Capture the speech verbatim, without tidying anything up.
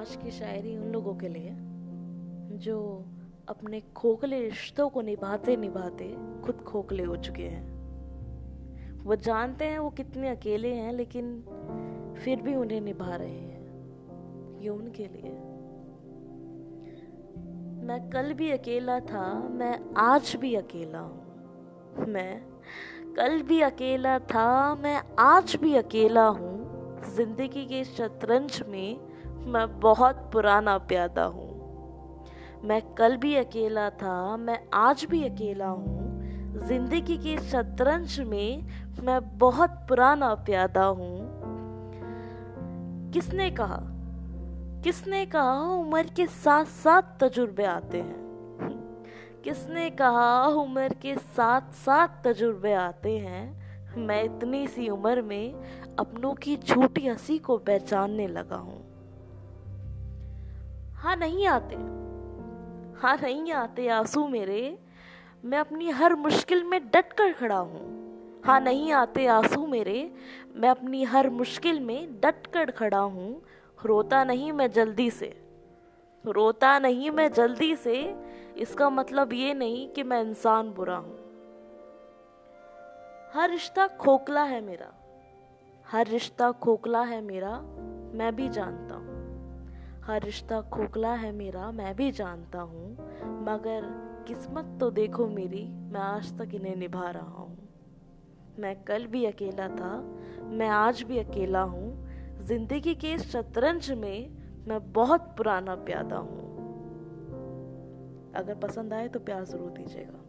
आज की शायरी उन लोगों के लिए जो अपने खोखले रिश्तों को निभाते निभाते खुद खोखले हो चुके हैं। वो जानते हैं वो कितने अकेले हैं, लेकिन फिर भी उन्हें निभा रहे हैं। ये उनके लिए। मैं कल भी अकेला था, मैं आज भी अकेला हूँ। मैं कल भी अकेला था, मैं आज भी अकेला हूँ। जिंदगी के शतरंज में मैं बहुत पुराना प्यादा हूँ। मैं कल भी अकेला था, मैं आज भी अकेला हूँ। जिंदगी के शतरंज में मैं बहुत पुराना प्यादा हूँ। किसने कहा किसने कहा उम्र के साथ साथ तजुर्बे आते हैं। किसने कहा उम्र के साथ साथ तजुर्बे आते हैं। मैं इतनी सी उम्र में अपनों की झूठी हंसी को पहचानने लगा हूँ। हाँ नहीं आते हाँ नहीं आते आंसू मेरे, मैं अपनी हर मुश्किल में डट कर खड़ा हूँ। हाँ नहीं आते आंसू मेरे, मैं अपनी हर मुश्किल में डट कर खड़ा हूँ। रोता नहीं मैं जल्दी से रोता नहीं मैं जल्दी से इसका मतलब ये नहीं कि मैं इंसान बुरा हूँ। हर रिश्ता खोखला है मेरा हर रिश्ता खोखला है मेरा मैं भी जानता हूँ। हर रिश्ता खोखला है मेरा मैं भी जानता हूँ, मगर किस्मत तो देखो मेरी, मैं आज तक इन्हें निभा रहा हूँ। मैं कल भी अकेला था, मैं आज भी अकेला हूँ। जिंदगी के इस शतरंज में मैं बहुत पुराना प्यादा हूँ। अगर पसंद आए तो प्यार जरूर दीजिएगा।